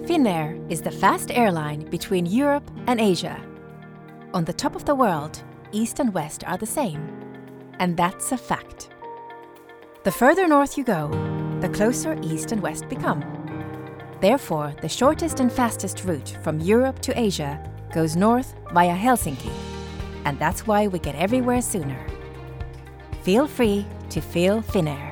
Finnair is the fast airline between Europe and Asia. On the top of the world, East and West are the same. And that's a fact. The further north you go, the closer East and West become. Therefore, the shortest and fastest route from Europe to Asia goes north via Helsinki. And that's why we get everywhere sooner. Feel free to feel Finnair.